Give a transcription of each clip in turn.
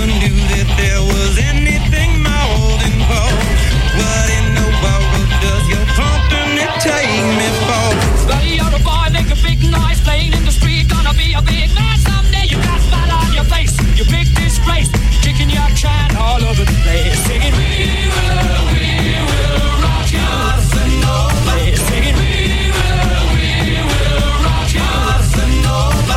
knew that there was anything more than gold. What in the world does your company take me for? Buddy, you're a boy, make a big noise, playing in the street, gonna be a big man someday. You got spot on your face, you big disgrace, kicking your can all over the place, singing we will rock your Casanova. Singing we will rock your Casanova.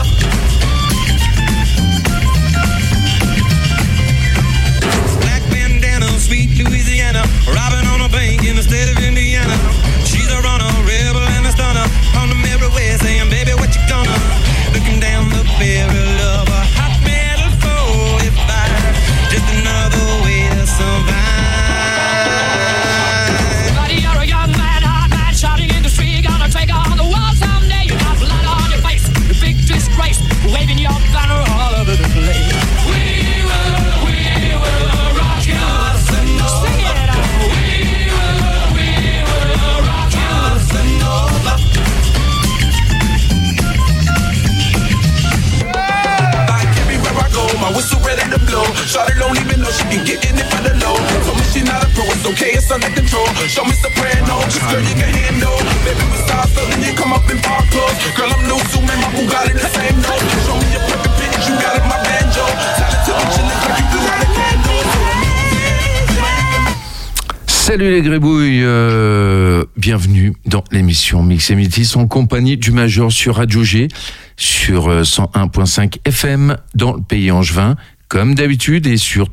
Black bandana, sweet Louisiana, robbing on a bank in the state of Indiana. She's a runner, rebel and a stunner, on the merry way saying, baby, what you gonna? Looking down the barrel of a hot metal 45, just another way to survive. Buddy, you're a young man, hot man, shouting in the street, gonna take on the world someday. You got blood on your face, you big disgrace, waving your banner all over the place. We will rock your Casanova. Sing it out. We will rock your Casanova. Like everywhere I go, my whistle ready to blow. Shawty don't even know she can get in it for the low. Told me she not a pro, it's okay, it's under control. Show me soprano, just girl you can handle. Baby we start so then you come up in park clothes. Girl I'm new, so man my Bugatti the same note. Show me your perfect pitch, you got it my banjo. Talented and chillin' like you do out of candles. Salut les grébouilles, bienvenue dans l'émission Mix et Métis en compagnie du Major sur Radio G, sur 101.5 FM dans le pays angevin, comme d'habitude, et sur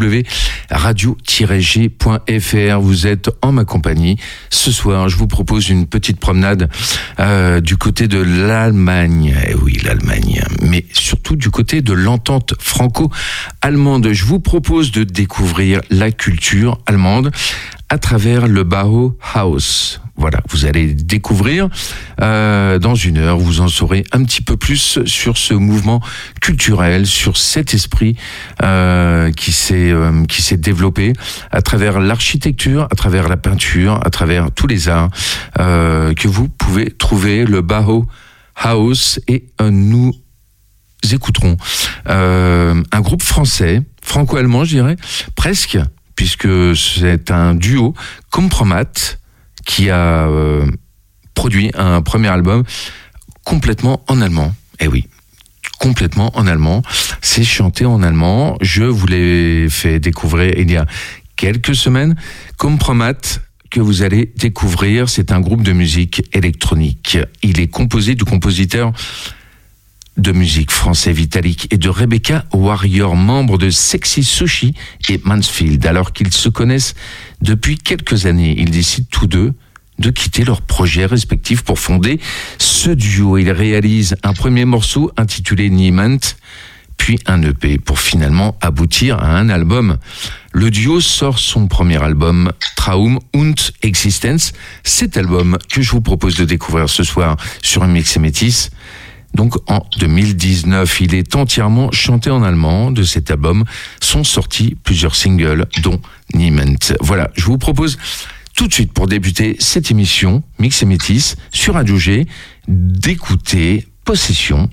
www.radio-g.fr. Vous êtes en ma compagnie. Ce soir, je vous propose une petite promenade du côté de l'Allemagne. Eh oui, l'Allemagne, mais surtout du côté de l'entente franco-allemande. Je vous propose de découvrir la culture allemande à travers le Bauhaus. Voilà, vous allez découvrir dans une heure, vous en saurez un petit peu plus sur ce mouvement culturel, sur cet esprit qui s'est développé à travers l'architecture, à travers la peinture, à travers tous les arts que vous pouvez trouver, le Bauhaus. Et nous écouterons un groupe français, franco-allemand, je dirais, presque, puisque c'est un duo, Compromat, qui a produit un premier album complètement en allemand. Eh oui, complètement en allemand. C'est chanté en allemand. Je vous l'ai fait découvrir il y a quelques semaines. Compromat, que vous allez découvrir, c'est un groupe de musique électronique. Il est composé du compositeur de musique français Vitalik et de Rebecca Warrior, membres de Sexy Sushi et Mansfield. Alors qu'ils se connaissent depuis quelques années, ils décident tous deux de quitter leurs projets respectifs pour fonder ce duo. Ils réalisent un premier morceau intitulé Niemand, puis un EP pour finalement aboutir à un album. Le duo sort son premier album, Traum und Existenz. Cet album que je vous propose de découvrir ce soir sur un Mix et Métis. Donc en 2019, il est entièrement chanté en allemand. De cet album sont sortis plusieurs singles, dont Niemand. Voilà, je vous propose tout de suite, pour débuter cette émission Mix et Métis sur Radio G, d'écouter Possession,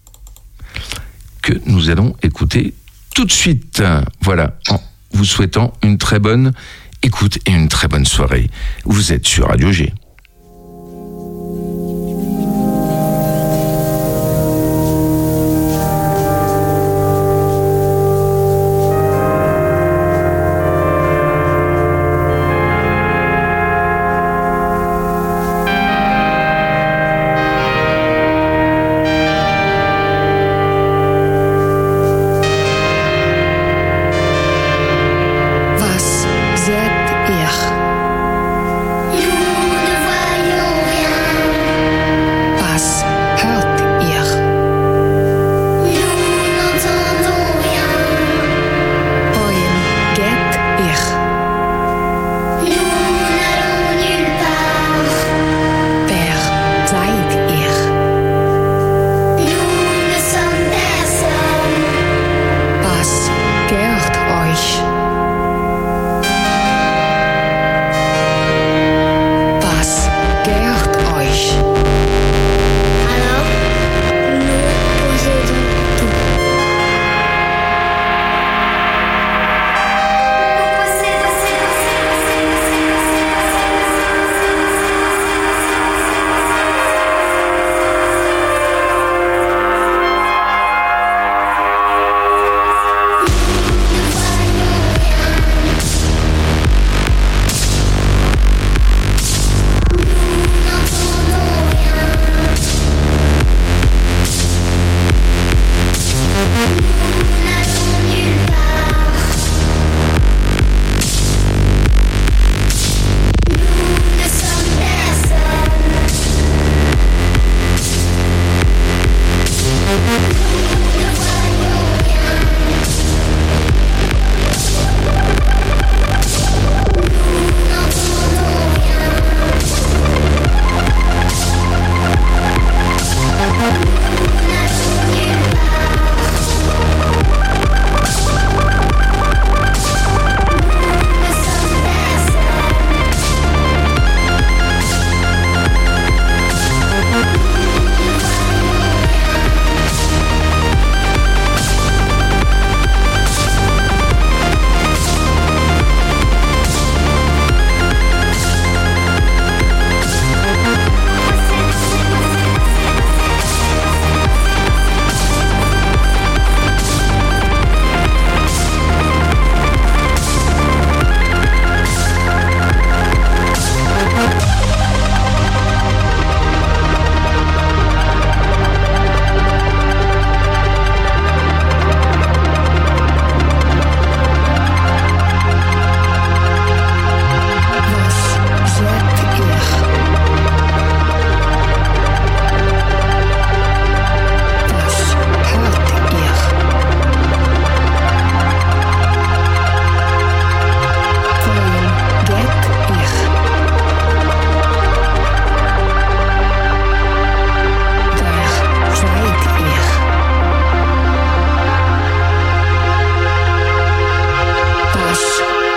que nous allons écouter tout de suite. Voilà, en vous souhaitant une très bonne écoute et une très bonne soirée. Vous êtes sur Radio G. Was seht ihr?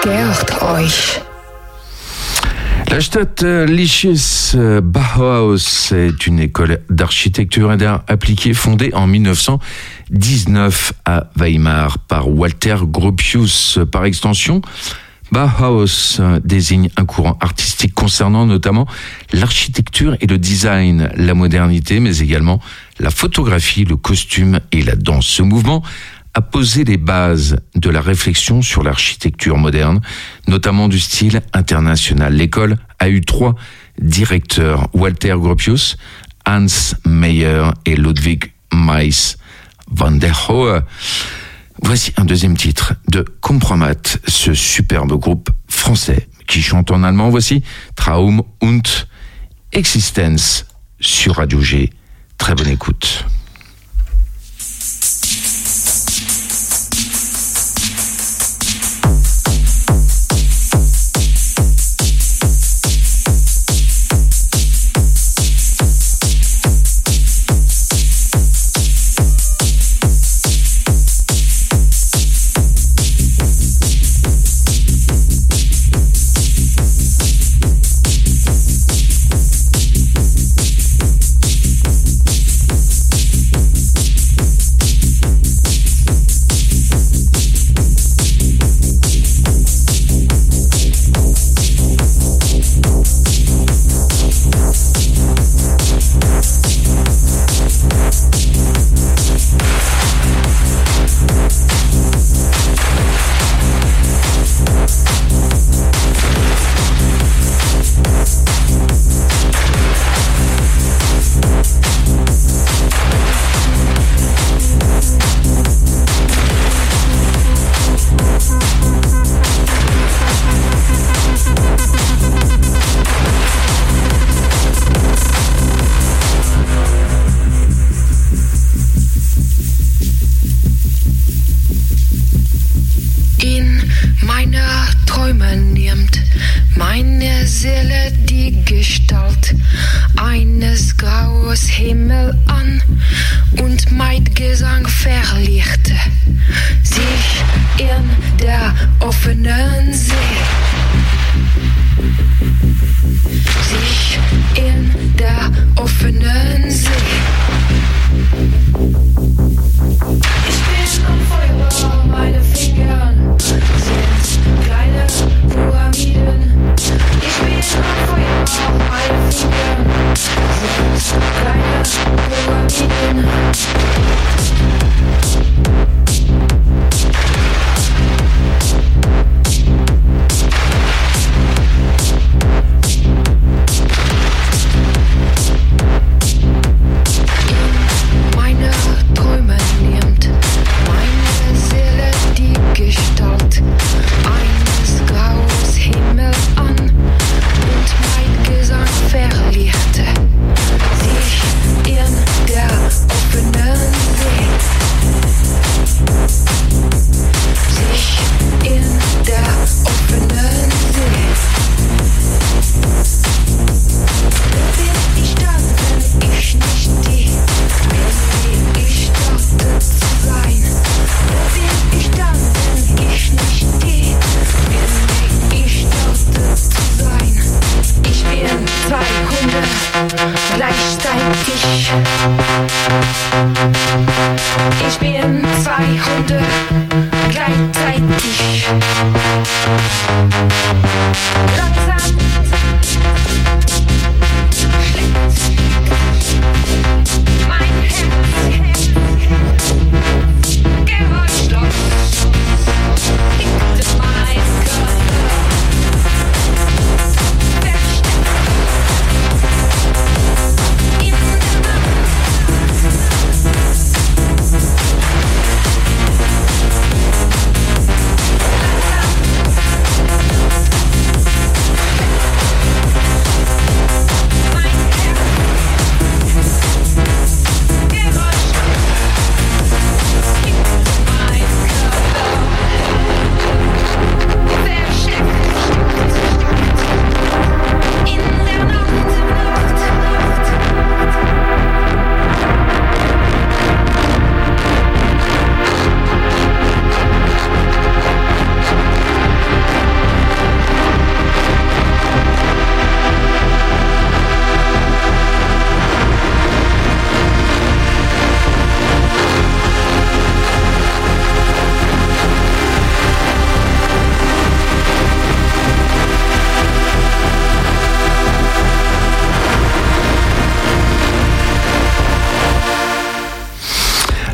gehört euch. La Stadt Lichis Bauhaus est une école d'architecture et d'art appliqué fondée en 1919 à Weimar par Walter Gropius. Par extension, Bauhaus désigne un courant artistique concernant notamment l'architecture et le design, la modernité, mais également la photographie, le costume et la danse. Ce mouvement a posé les bases de la réflexion sur l'architecture moderne, notamment du style international. L'école a eu 3 directeurs, Walter Gropius, Hans Meyer et Ludwig Mies van der Rohe. Voici un deuxième titre de Compromat, ce superbe groupe français qui chante en allemand. Voici Traum und Existenz sur Radio G. Très bonne écoute.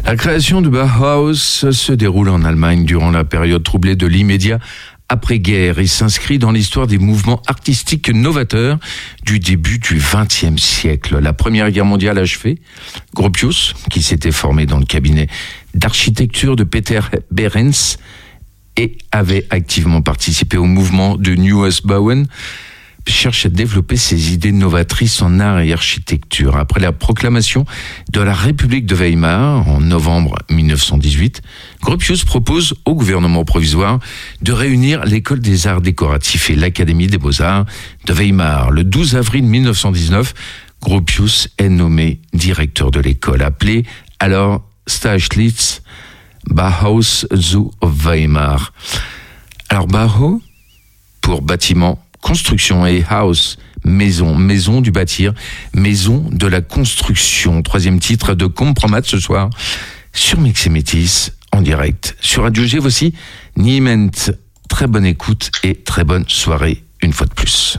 La création de Bauhaus se déroule en Allemagne durant la période troublée de l'immédiat après-guerre et s'inscrit dans l'histoire des mouvements artistiques novateurs du début du XXe siècle. La Première Guerre mondiale achevée, Gropius, qui s'était formé dans le cabinet d'architecture de Peter Behrens et avait activement participé au mouvement de Neues Bauen, cherche à développer ses idées novatrices en art et architecture. Après la proclamation de la République de Weimar en novembre 1918, Gropius propose au gouvernement provisoire de réunir l'École des arts décoratifs et l'Académie des beaux-arts de Weimar. Le 12 avril 1919, Gropius est nommé directeur de l'école, appelée alors Staatsliches Bauhaus zu Weimar. Alors Bauhaus, pour bâtiment, construction, et house, maison, maison du bâtir, maison de la construction. Troisième titre de Compromat ce soir sur Mix et Métis en direct sur Radio G. Voici Niemand. Très bonne écoute et très bonne soirée une fois de plus.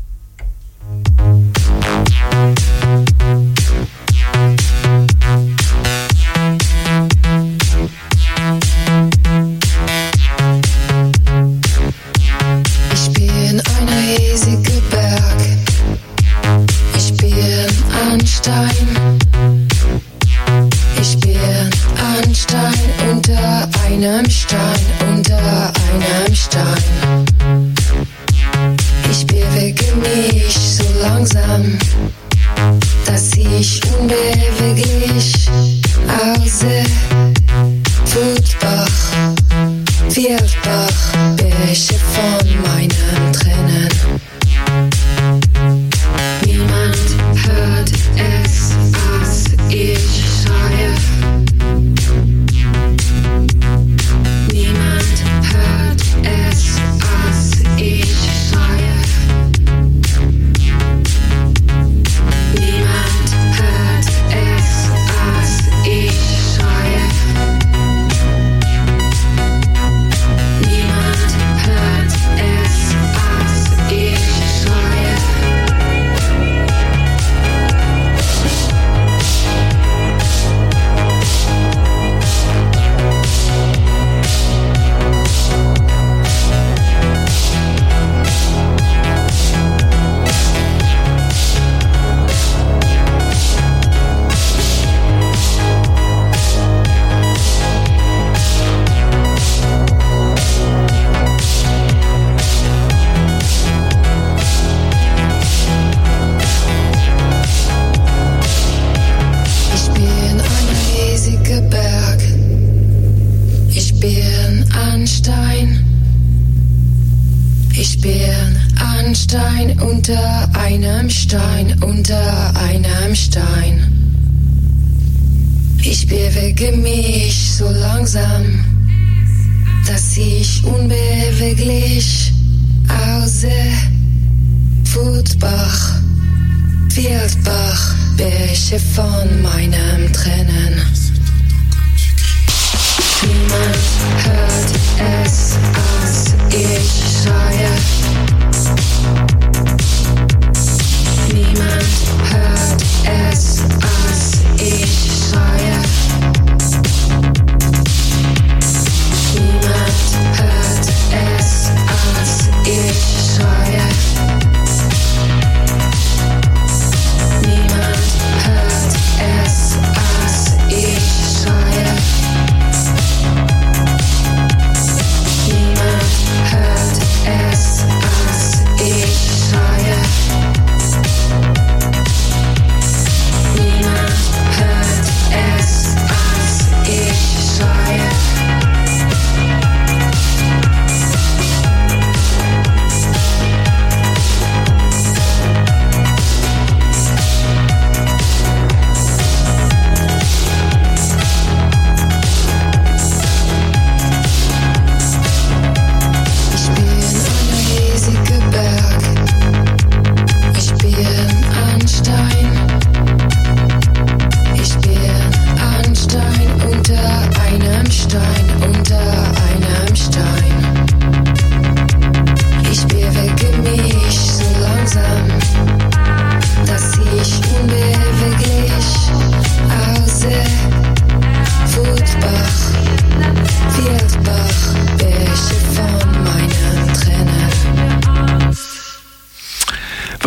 Ich bin ein Stein unter einem Stein, unter einem Stein. Ich bewege mich so langsam, dass ich unbeweglich aussehe. Wutbach, Wildbach, Bäche von meinen Tränen. Niemand hört es, als ich schreie. Niemand hört es, als ich schreie. Niemand hört es, als ich schreie. Niemand hört es, als ich schreie. Stein unter einem Stein, unter einem Stein. Ich bewege mich so langsam, dass ich unbeweglich aussehe. Wutbach, Wildbach, Bäche von meinem Tränen. Niemand hört es, als ich schreie. Niemand hört es, als ich schreie. Niemand hört es, als ich schreie. Niemand hört es, als ich schreie. Niemand hört es, als ich schreie. Niemand hört es, als ich schreie.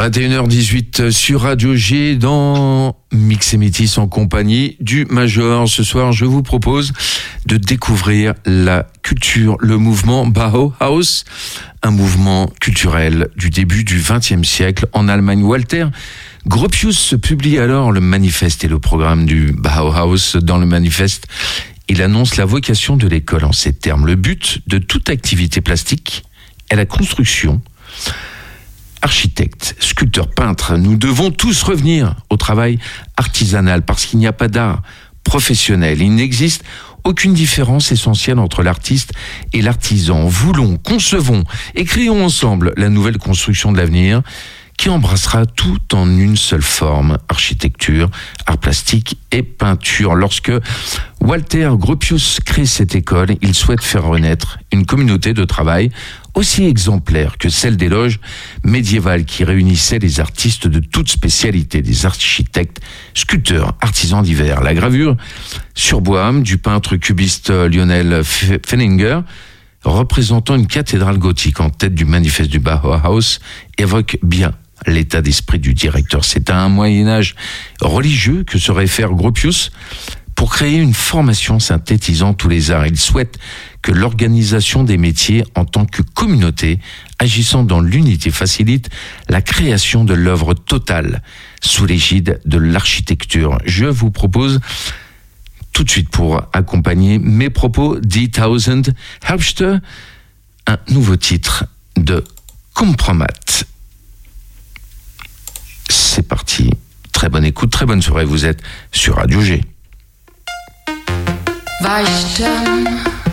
21h18 sur Radio G dans Mix et Métis en compagnie du Major. Ce soir, je vous propose de découvrir la culture, le mouvement Bauhaus, un mouvement culturel du début du XXe siècle en Allemagne. Walter Gropius publie alors le manifeste et le programme du Bauhaus. Dans le manifeste, il annonce la vocation de l'école en ces termes. Le but de toute activité plastique est la construction. Architectes, sculpteurs, peintres, nous devons tous revenir au travail artisanal parce qu'il n'y a pas d'art professionnel. Il n'existe aucune différence essentielle entre l'artiste et l'artisan. Voulons, concevons et créons ensemble la nouvelle construction de l'avenir qui embrassera tout en une seule forme, architecture, art plastique et peinture. Lorsque Walter Gropius crée cette école, il souhaite faire renaître une communauté de travail aussi exemplaire que celle des loges médiévales qui réunissaient les artistes de toutes spécialités, des architectes, sculpteurs, artisans divers. La gravure sur bois du peintre cubiste Lionel Fenninger, représentant une cathédrale gothique en tête du manifeste du Bauhaus, évoque bien l'état d'esprit du directeur. C'est à un Moyen-Âge religieux que se réfère Gropius pour créer une formation synthétisant tous les arts. Il souhaite que l'organisation des métiers en tant que communauté agissant dans l'unité facilite la création de l'œuvre totale sous l'égide de l'architecture. Je vous propose tout de suite pour accompagner mes propos 10.000 Herbst, un nouveau titre de Compromat. C'est parti, très bonne écoute, très bonne soirée, vous êtes sur Radio G. Weichten,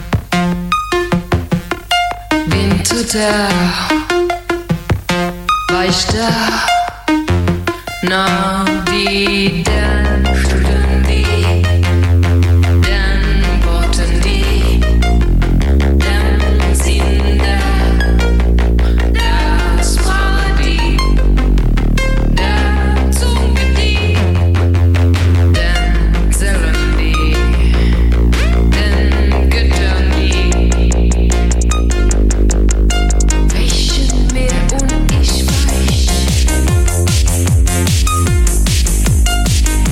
Winter da, weichter, na die den Stunden die, den Worten die, den Sinn der Sprache die, der Zunge die, den Zellen die. Welchen Meer und ich weich.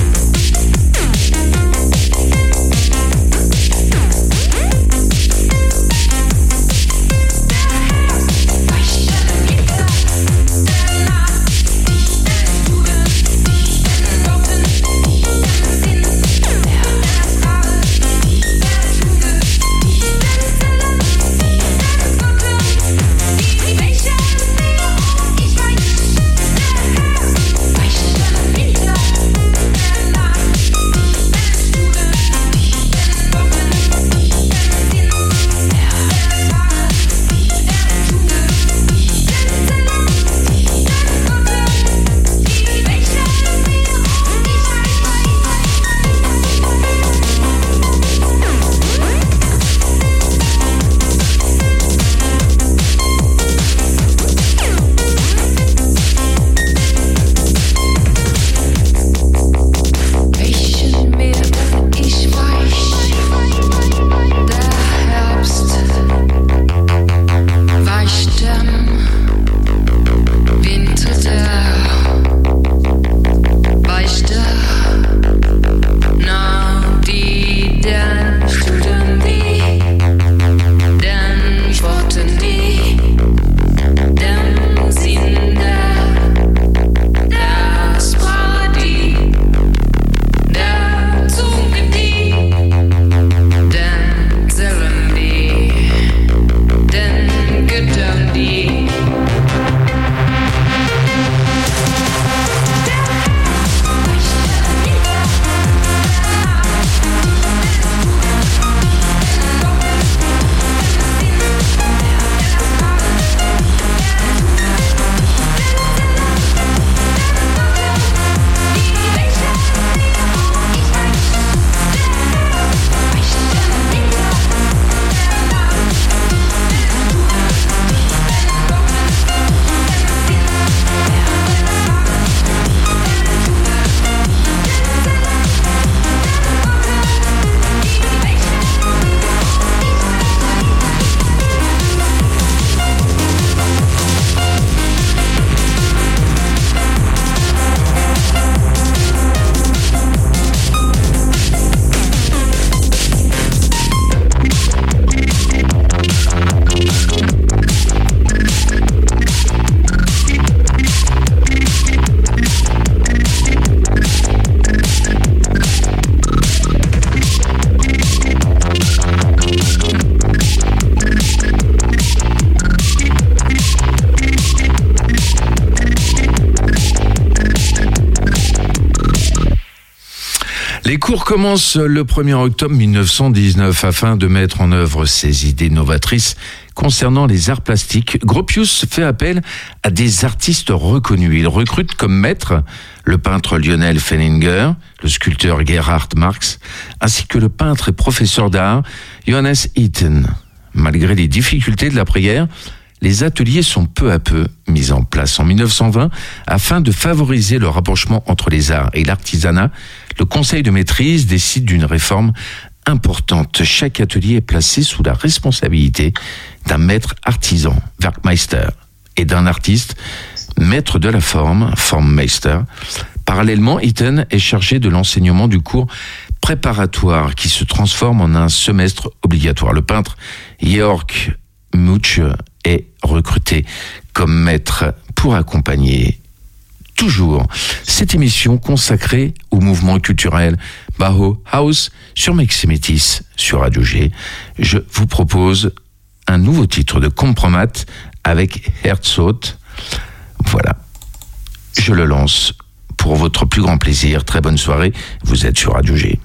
Les cours commencent le 1er octobre 1919 afin de mettre en œuvre ses idées novatrices concernant les arts plastiques. Gropius fait appel à des artistes reconnus. Il recrute comme maître le peintre Lionel Feininger, le sculpteur Gerhard Marx, ainsi que le peintre et professeur d'art Johannes Itten. Malgré les difficultés de l'après-guerre, les ateliers sont peu à peu mis en place. En 1920, afin de favoriser le rapprochement entre les arts et l'artisanat, le conseil de maîtrise décide d'une réforme importante. Chaque atelier est placé sous la responsabilité d'un maître artisan, Werkmeister, et d'un artiste, maître de la forme, Formmeister. Parallèlement, Itten est chargé de l'enseignement du cours préparatoire qui se transforme en un semestre obligatoire. Le peintre Georg Much est recruté comme maître pour accompagner toujours cette émission consacrée au mouvement culturel Bauhaus sur Meximétis sur Radio G. Je vous propose un nouveau titre de Compromat avec Herzog. Voilà, je le lance pour votre plus grand plaisir. Très bonne soirée, vous êtes sur Radio G.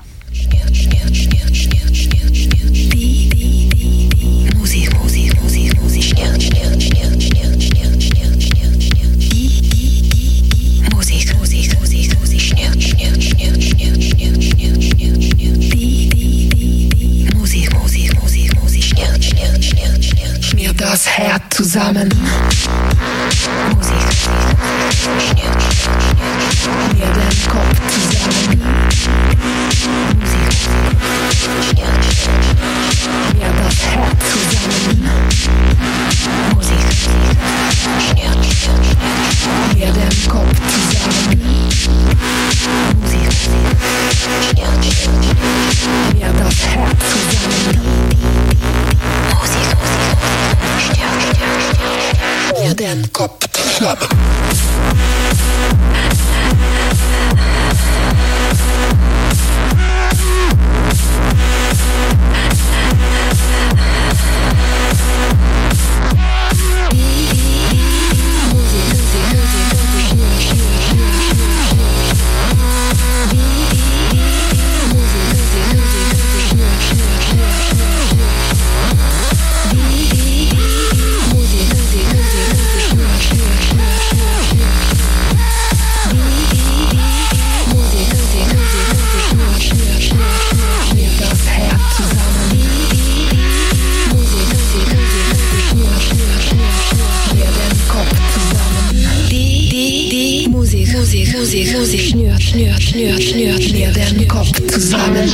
Das Herz zusammen. Musik. Mir den Kopf zusammen. Musik. Mir das Herz zusammen. Musik. Mir den Kopf zusammen. Musik. Mir das Herz zusammen. Musik. Mir den Kopf zusammen. Musik, schnürt mir den Kopf zusammen.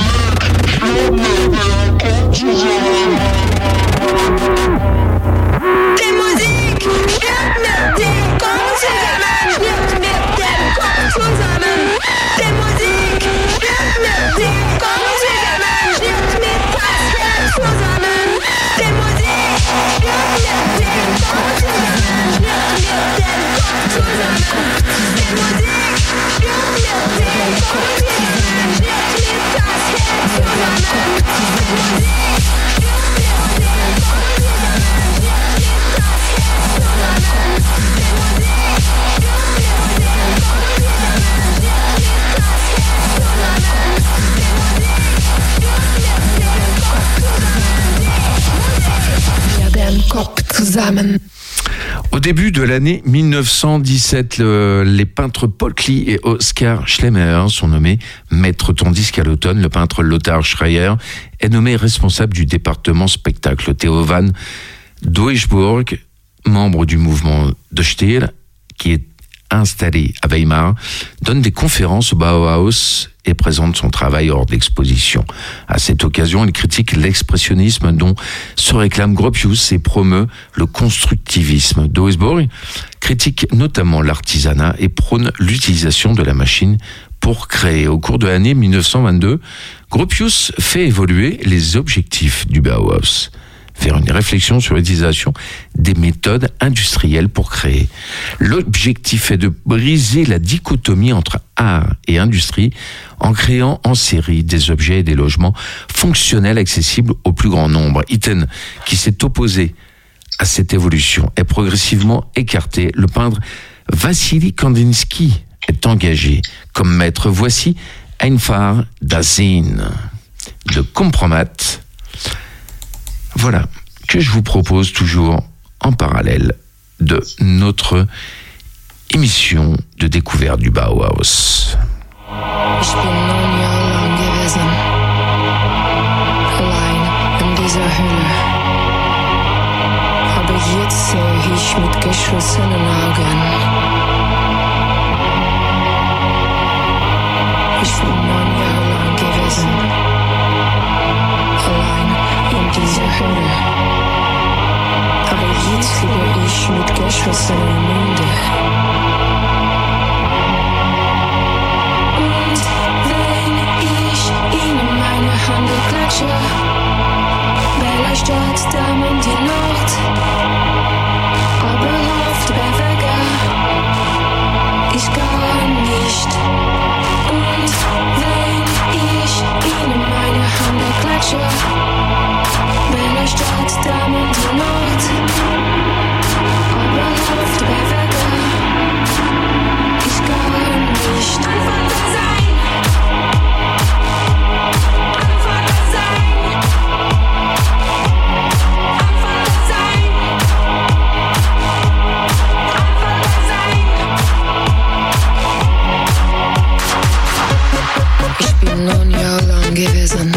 Die Musik schnürt mir den Kopf zusammen, schnürt mir den Kopf zusammen. Die Musik schnürt mir den Kopf zusammen, schnürt mir das Herz zusammen. Die Musik schnürt mir den Kopf zusammen, schnürt mir den Kopf zusammen. Die Musik zusammen. Au début de l'année 1917, les peintres Paul Klee et Oskar Schlemmer sont nommés maîtres, tandis qu'à l'automne, le peintre Lothar Schreier est nommé responsable du département spectacle. Theo van Doesburg, membre du mouvement de Stil, qui est installé à Weimar, donne des conférences au Bauhaus et présente son travail hors d'exposition. À cette occasion, il critique l'expressionnisme dont se réclame Gropius et promeut le constructivisme. Doesburg critique notamment l'artisanat et prône l'utilisation de la machine pour créer. Au cours de l'année 1922, Gropius fait évoluer les objectifs du Bauhaus vers une réflexion sur l'utilisation des méthodes industrielles pour créer. L'objectif est de briser la dichotomie entre art et industrie en créant en série des objets et des logements fonctionnels accessibles au plus grand nombre. Itten, qui s'est opposé à cette évolution, est progressivement écarté. Le peintre Vassili Kandinsky est engagé comme maître. Voici Einfach das Sehen de Compromat. Voilà, que je vous propose toujours en parallèle de notre émission de découverte du Bauhaus. Ich bin 9 Jahre lang gewesen, allein in dieser Höhle. Aber jetzt sehe ich mit geschlossenen Augen. Ich bin 9 Jahre lang gewesen, allein in dieser Höhle. Aber jetzt lebe ich mit geschlossenen Münden. Und wenn ich ihnen meine Hand klatsche, beleuchtet damit die Nacht. Aber oft bewege ich gar nicht. Und wenn ich ihnen meine Hand klatsche, beleuchtet damit die Nacht. Aber oft bewege ich gar nicht. Einfach sein. Einfach sein. Einfach sein. Einfach sein. Ich bin 9 Jahre lang gewesen,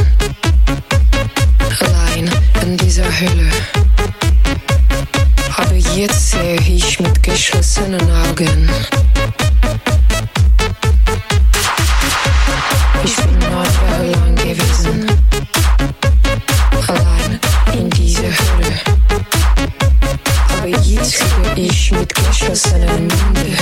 allein in dieser Höhle. Aber jetzt sehe ich mit geschlossenen Augen. Ich bin 9 Jahre lang gewesen, allein in dieser Höhle. Aber jetzt lebe ich mit geschlossenen Münden.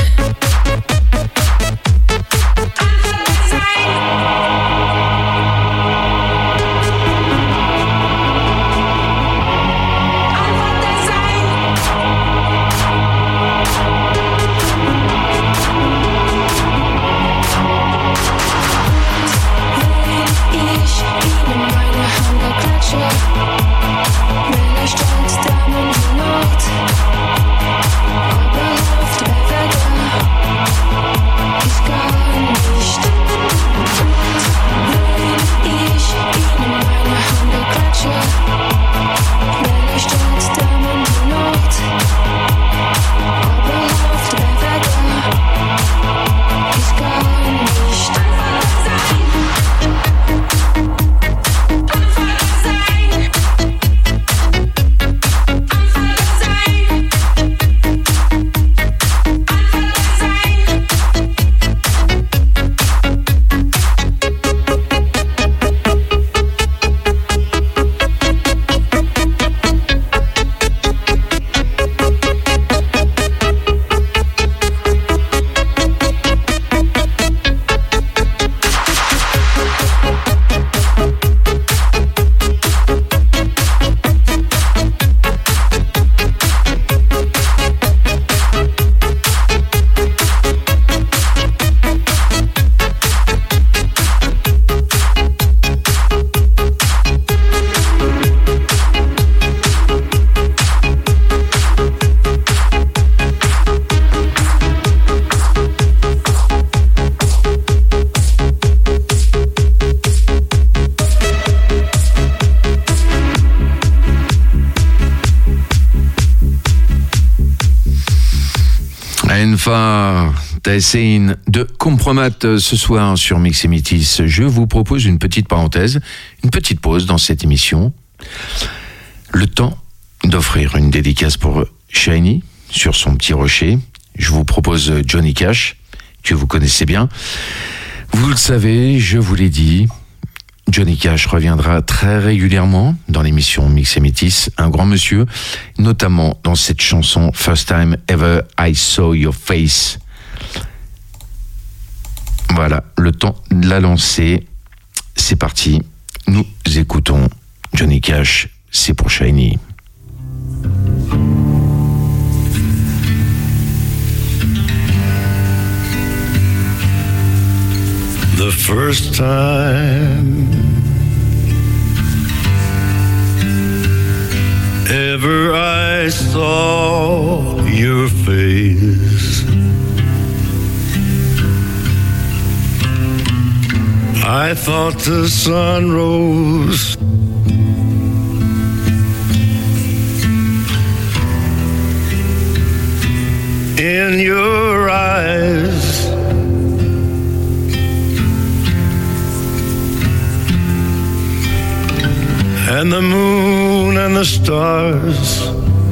Einfach das Sehen de Compromat ce soir sur Mix et Métis. Je vous propose une petite parenthèse, une petite pause dans cette émission. Le temps d'offrir une dédicace pour Shiny sur son petit rocher. Je vous propose Johnny Cash, que vous connaissez bien. Vous le savez, je vous l'ai dit, Johnny Cash reviendra très régulièrement dans l'émission Mix et Métis, un grand monsieur, notamment dans cette chanson First Time Ever I Saw Your Face. Voilà, le temps de la lancer, c'est parti. Nous écoutons Johnny Cash, c'est pour Shiny. The first time ever I saw your face, I thought the sun rose. In your eyes, and the moon and the stars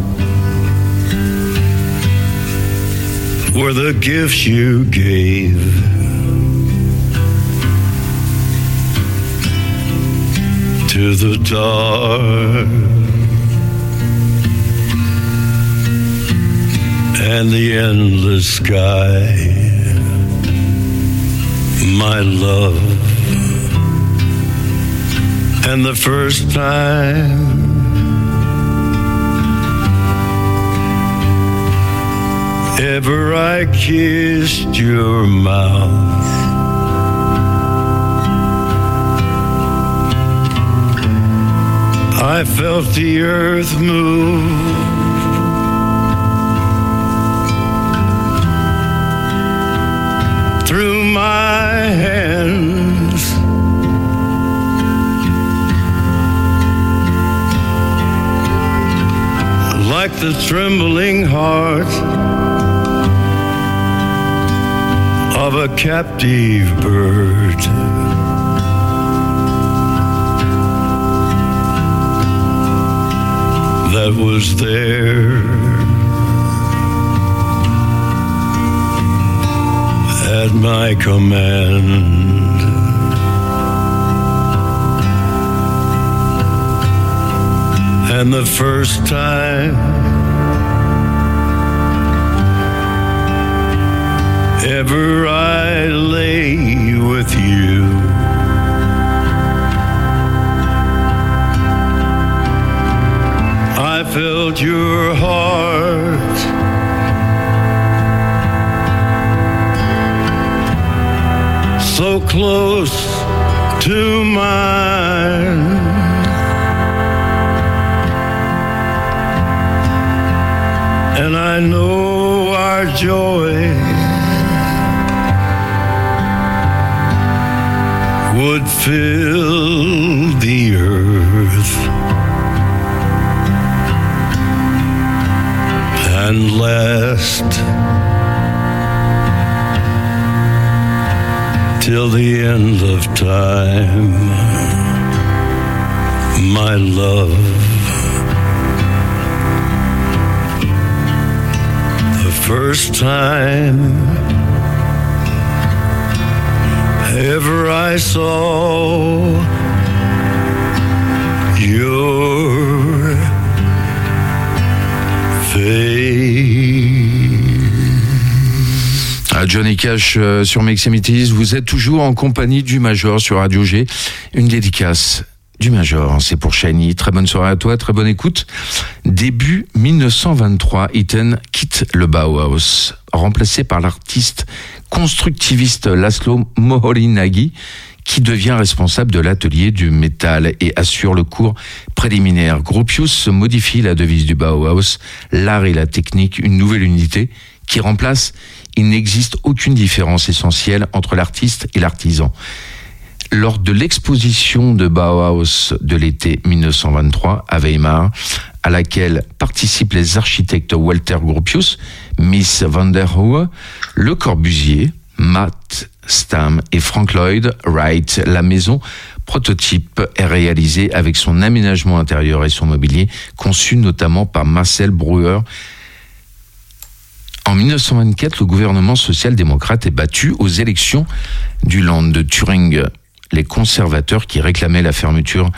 were the gifts you gave. To the dark and the endless sky, my love. And the first time ever I kissed your mouth, I felt the earth move. Through my hands, like the trembling heart of a captive bird. That was there at my command. And the first time ever I lay with you, I felt your heart so close to mine. And I know our joy would fill the earth and last till the end of time, my love. The first time ever I saw your Johnny Cash sur Make Some It Is. Vous êtes toujours en compagnie du Major sur Radio G. Une dédicace du Major, c'est pour Shiny. Très bonne soirée à toi, très bonne écoute. Début 1923, Itten quitte le Bauhaus, remplacé par l'artiste constructiviste Laszlo Moholy-Nagy, qui devient responsable de l'atelier du métal et assure le cours préliminaire. Gropius modifie la devise du Bauhaus, l'art et la technique, une nouvelle unité qui remplace. Il n'existe aucune différence essentielle entre l'artiste et l'artisan. Lors de l'exposition de Bauhaus de l'été 1923 à Weimar, à laquelle participent les architectes Walter Gropius, Mies van der Rohe, Le Corbusier, Matt Stam et Frank Lloyd Wright, la maison prototype est réalisée avec son aménagement intérieur et son mobilier, conçu notamment par Marcel Breuer. En 1924, le gouvernement social-démocrate est battu aux élections du Land de Thuringe. Les conservateurs qui réclamaient la fermeture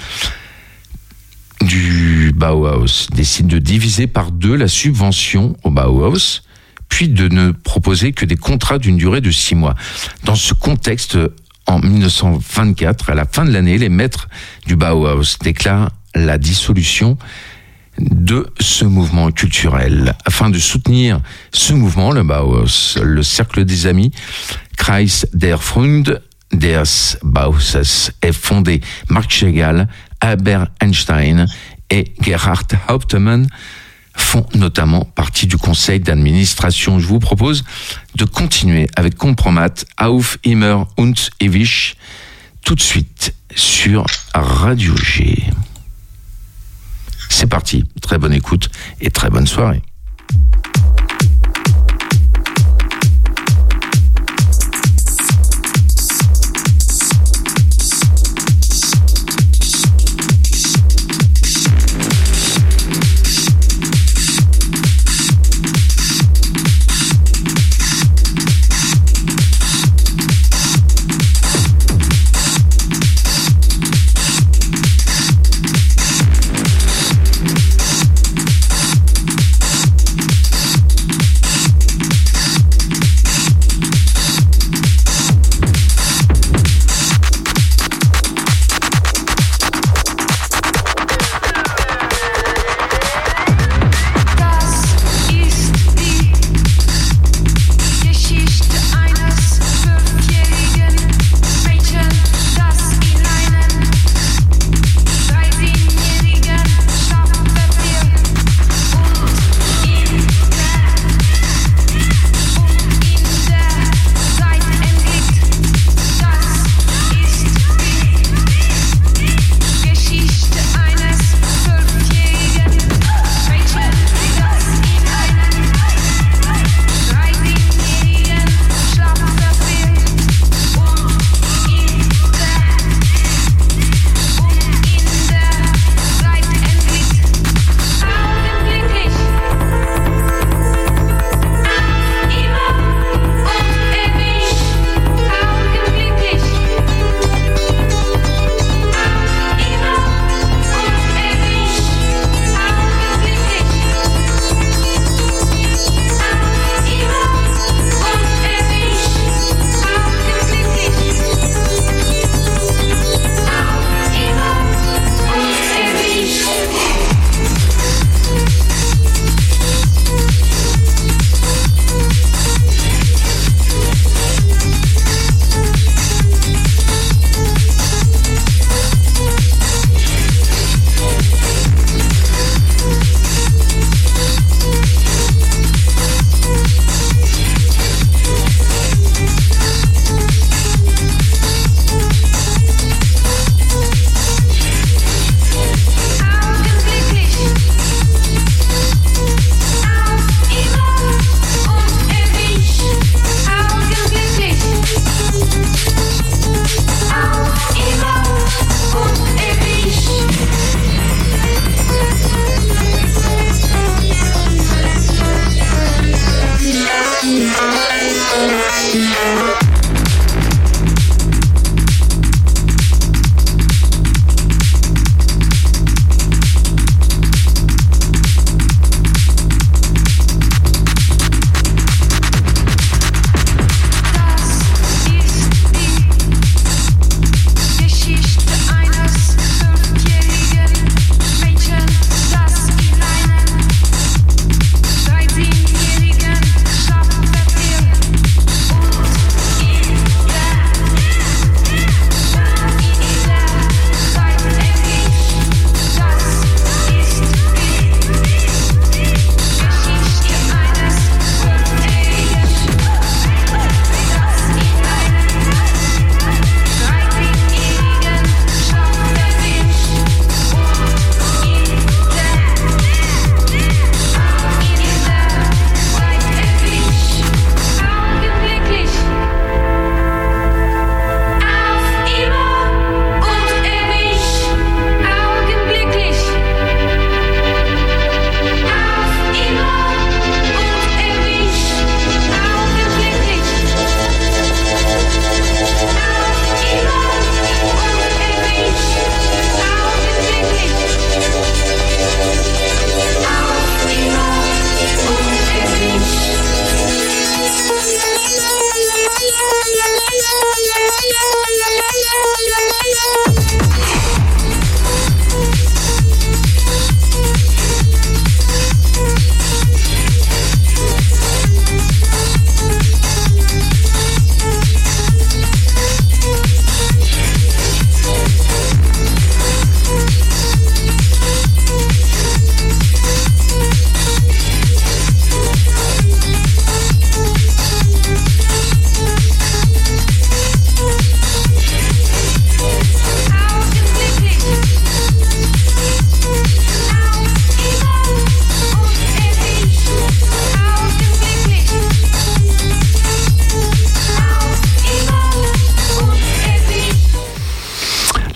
du Bauhaus décident de diviser par 2 la subvention au Bauhaus, puis de ne proposer que des contrats d'une durée de 6 mois. Dans ce contexte, en 1924, à la fin de l'année, les maîtres du Bauhaus déclarent la dissolution de ce mouvement culturel. Afin de soutenir ce mouvement, le Bauhaus, le cercle des amis, Kreis der Freunde des Bauhauses, est fondé. Marc Chagall, Albert Einstein et Gerhard Hauptmann font notamment partie du conseil d'administration. Je vous propose de continuer avec Compromat, Auf immer und ewig, tout de suite sur Radio G. C'est parti, très bonne écoute et très bonne soirée.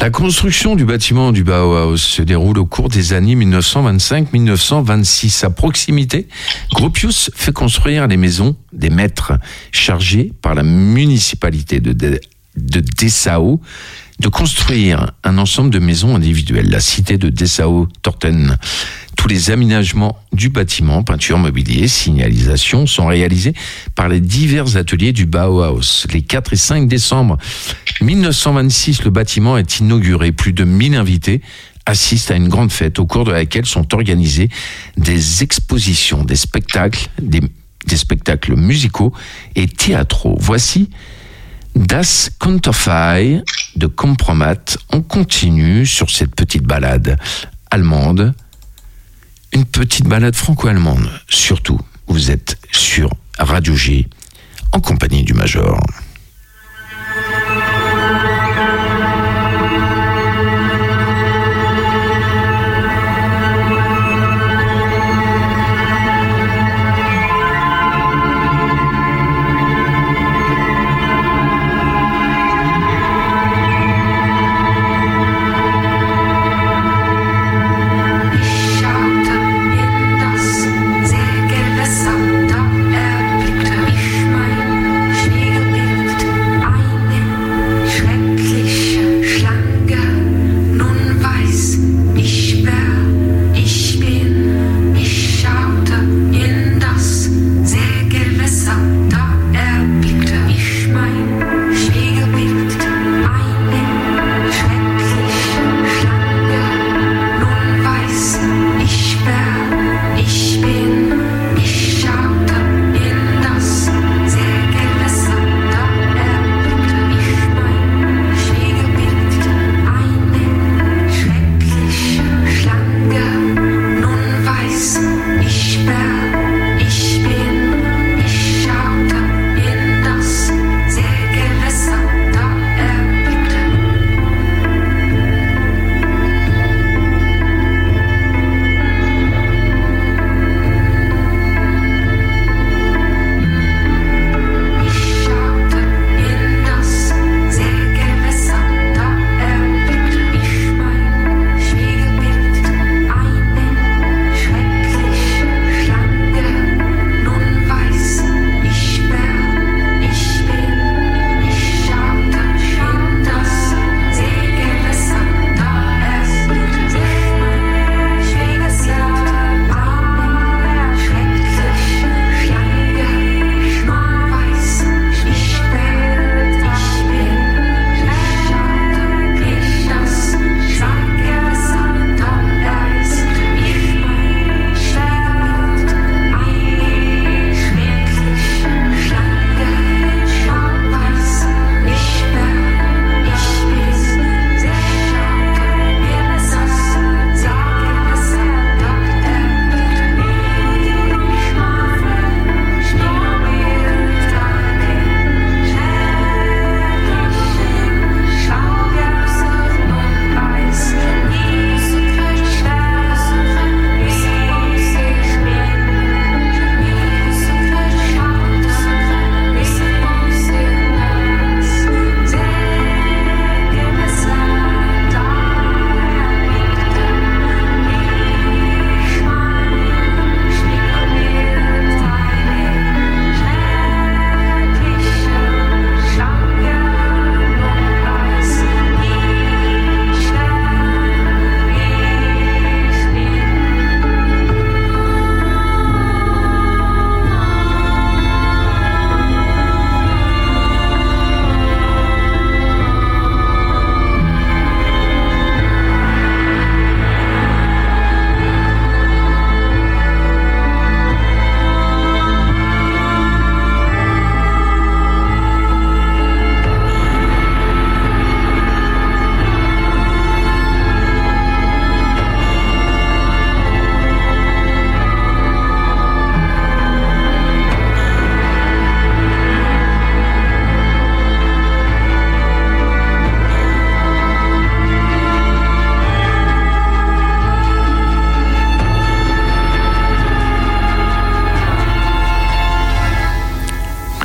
La construction du bâtiment du Bauhaus se déroule au cours des années 1925-1926. À proximité, Gropius fait construire les maisons des maîtres chargés par la municipalité de Dessau de construire un ensemble de maisons individuelles. La cité de Dessau-Torten. Tous les aménagements du bâtiment, peinture, mobilier, signalisation, sont réalisés par les divers ateliers du Bauhaus. Les 4 et 5 décembre 1926, le bâtiment est inauguré. Plus de 1000 invités assistent à une grande fête au cours de laquelle sont organisées des expositions, des spectacles musicaux et théâtraux. Voici Das Konterfei de Kompromat. On continue sur cette petite balade allemande. Une petite balade franco-allemande, surtout. Vous êtes sur Radio G, en compagnie du Major. Gewässer, da erblickte ich mein Spiegelbild.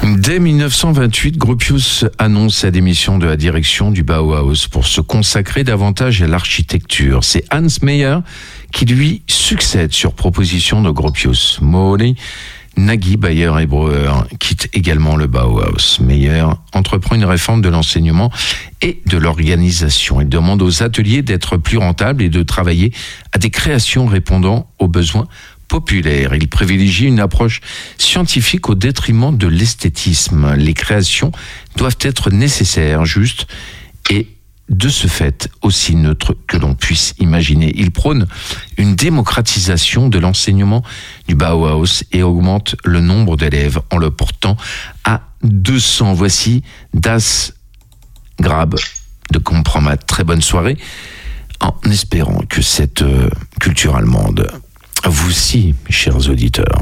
Dès 1928, Gropius annonce sa démission de la direction du Bauhaus pour se consacrer davantage à l'architecture. C'est Hans Meyer qui lui succède sur proposition de Gropius. Moni, Nagy, Bayer et Breuer quittent également le Bauhaus. Meyer entreprend une réforme de l'enseignement et de l'organisation. Il demande aux ateliers d'être plus rentables et de travailler à des créations répondant aux besoins populaire. Il privilégie une approche scientifique au détriment de l'esthétisme. Les créations doivent être nécessaires, justes et de ce fait aussi neutres que l'on puisse imaginer. Il prône une démocratisation de l'enseignement du Bauhaus et augmente le nombre d'élèves en le portant à 200. Voici Das Grab de Compromat. Très bonne soirée, en espérant que cette culture allemande vous aussi, chers auditeurs.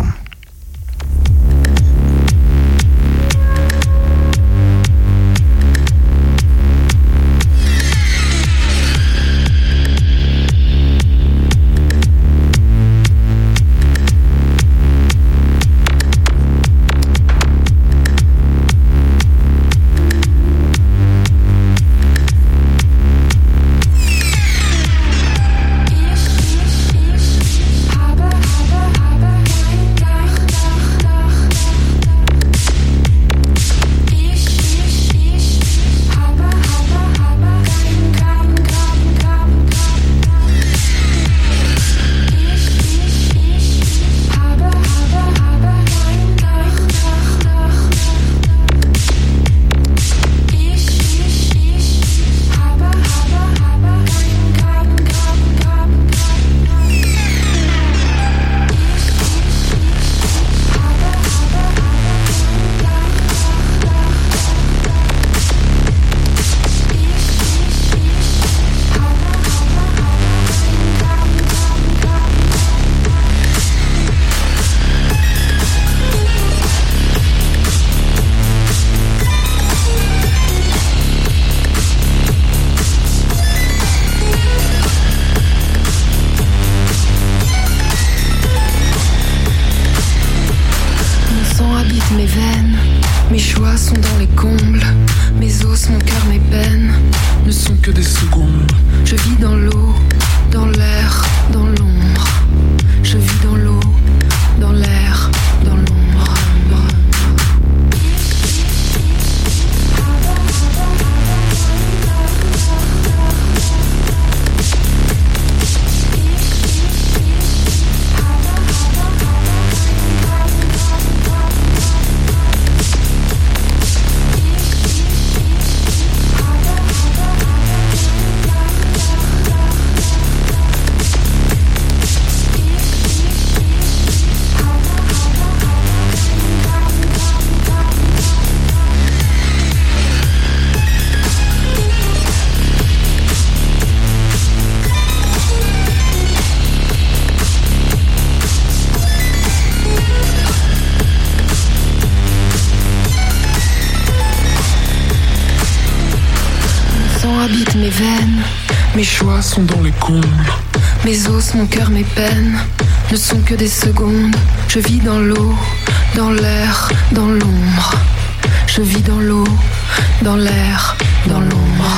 Mes choix sont dans les combles. Mes os, mon cœur, mes peines ne sont que des secondes. Je vis dans l'eau, dans l'air, dans l'ombre. Je vis dans l'eau, dans l'air, dans l'ombre.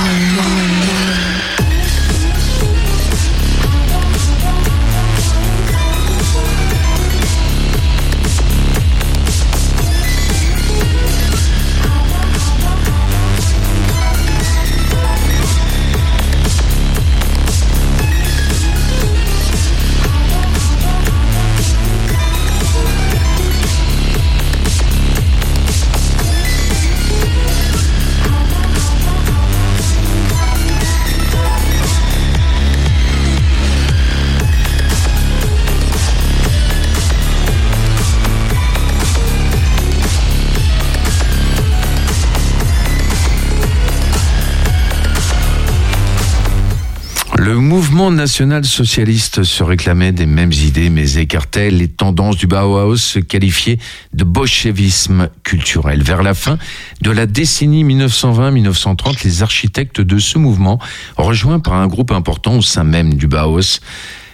Le mouvement national-socialiste se réclamait des mêmes idées, mais écartait les tendances du Bauhaus qualifiées de bolchevisme culturel. Vers la fin de la décennie 1920-1930, les architectes de ce mouvement, rejoints par un groupe important au sein même du Bauhaus,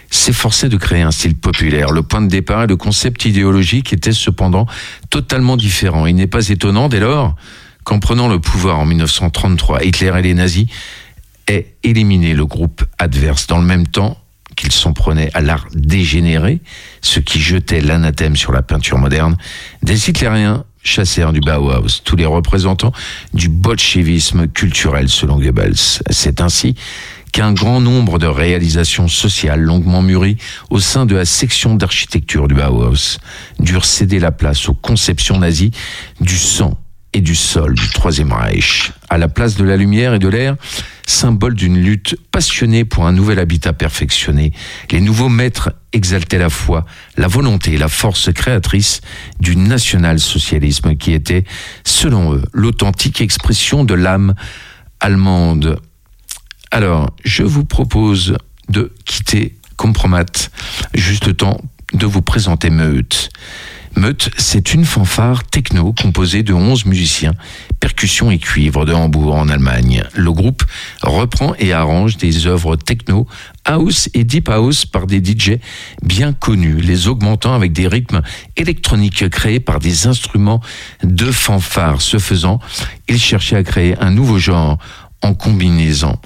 s'efforçait de créer un style populaire. Le point de départ et le concept idéologique étaient cependant totalement différents. Il n'est pas étonnant dès lors qu'en prenant le pouvoir en 1933, Hitler et les nazis aient éliminé le groupe adverse dans le même temps qu'ils s'en prenaient à l'art dégénéré, ce qui jetait l'anathème sur la peinture moderne. Des hitlériens chassèrent du Bauhaus tous les représentants du bolchevisme culturel selon Goebbels. C'est ainsi qu'un grand nombre de réalisations sociales longuement mûries au sein de la section d'architecture du Bauhaus durent céder la place aux conceptions nazies du sang et du sol du Troisième Reich. À la place de la lumière et de l'air, symbole d'une lutte passionnée pour un nouvel habitat perfectionné, les nouveaux maîtres exaltaient la foi, la volonté et la force créatrice du national-socialisme qui était, selon eux, l'authentique expression de l'âme allemande. Alors, je vous propose de quitter Compromat, juste le temps de vous présenter Meute. Meute, c'est une fanfare techno composée de 11 musiciens, percussions et cuivre de Hambourg en Allemagne. Le groupe reprend et arrange des œuvres techno, house et deep house par des DJ bien connus, les augmentant avec des rythmes électroniques créés par des instruments de fanfare. Ce faisant, ils cherchaient à créer un nouveau genre en combinant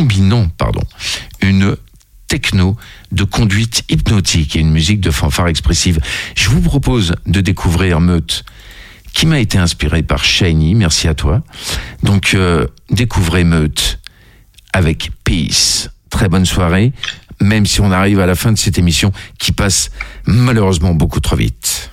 une techno de conduite hypnotique et une musique de fanfare expressive. Je vous propose de découvrir Meute, qui m'a été inspiré par Shiny, merci à toi. Donc, découvrez Meute avec Peace. Très bonne soirée, même si on arrive à la fin de cette émission qui passe malheureusement beaucoup trop vite.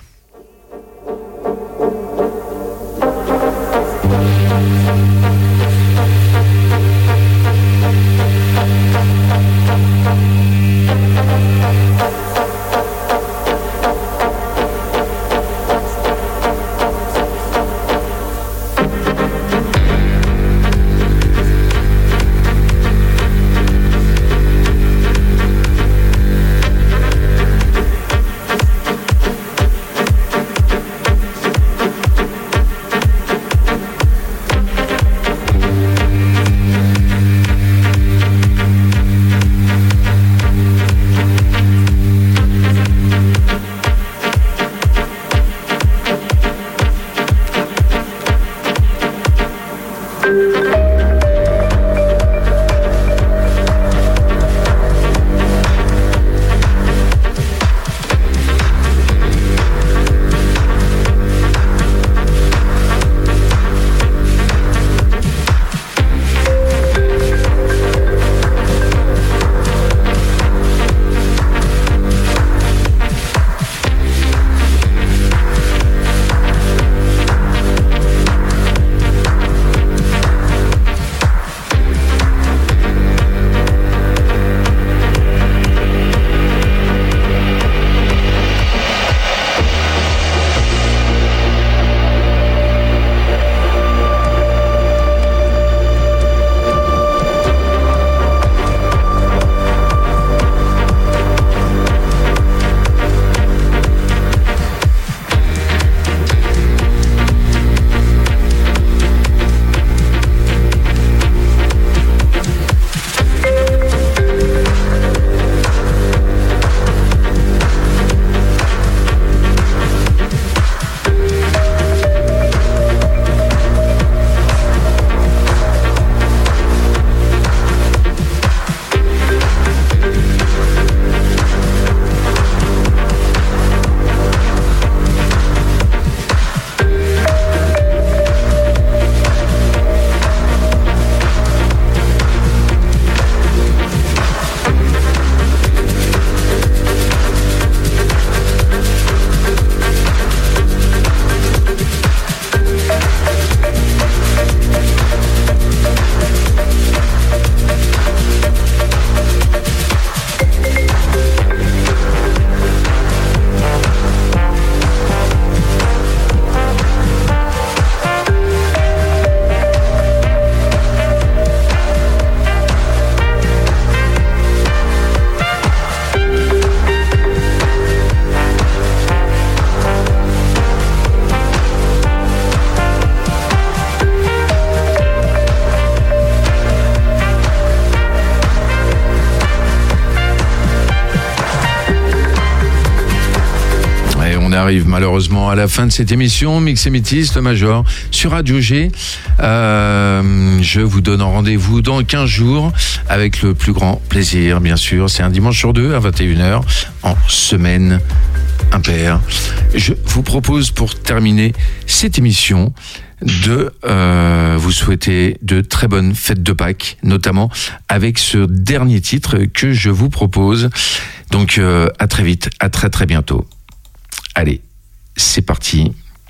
arrive malheureusement à la fin de cette émission Mix et Métis, le Major, sur Radio G. Je vous donne rendez-vous dans 15 jours avec le plus grand plaisir, bien sûr. C'est un dimanche sur 2 à 21h en semaine impaire. Je vous propose pour terminer cette émission de vous souhaiter de très bonnes fêtes de Pâques, notamment avec ce dernier titre que je vous propose. Donc à très vite, à très très bientôt. Allez, c'est parti.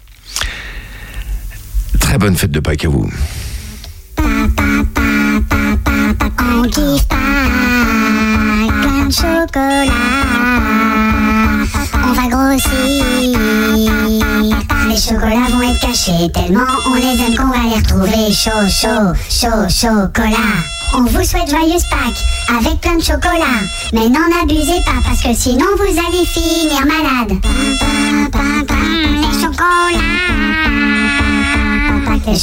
Très bonne fête de Pâques à vous. On kiffe Pâques, plein de chocolat. On va grossir. Les chocolats vont être cachés tellement on les aime qu'on va les retrouver chaud, chocolat. On vous souhaite joyeuse Pâques avec plein de chocolat. Mais n'en abusez pas parce que sinon vous allez finir malade.